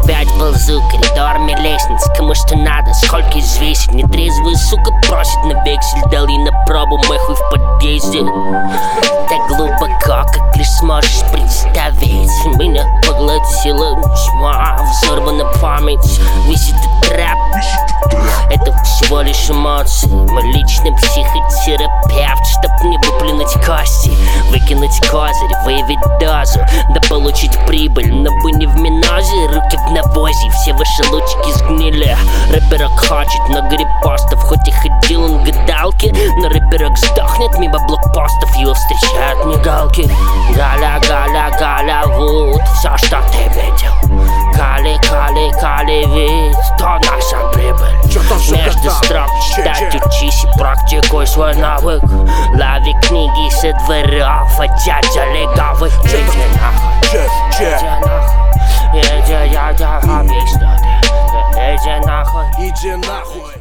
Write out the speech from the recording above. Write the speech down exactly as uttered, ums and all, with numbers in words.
опять ползу коридорами лестниц. Кому что надо, сколько извесить. Нетрезвая сука просит на вексель. Дали на пробу мой хуй в подъезде. Так глубоко, как лишь сможешь представить. Меня поглотила тьма, взорвана память. Висит и трэп, это всего лишь эмоции. Мой личный психотерапевт, чтоб не выплюнуть кости, выкинуть козырь, выявить дозу, да получить прибыль. Но вы не в минозе, руки в навозе, все ваши лучики сгнили. Рэперок хочет много репостов, хоть и ходил он к гадалке, но рэперок сдохнет мимо блокпостов, его встречают мигалки. Галя, Галя, Галя, вот все, что ты видел. Кали, Кали, Кали, ведь то наша прибыль. Между строк читать, учись и практикуй свой навык. Лови книги со дворов, а дядя легавых. Иди нахуй, иди нахуй, иди, я, я объясню. Иди нахуй, иди нахуй.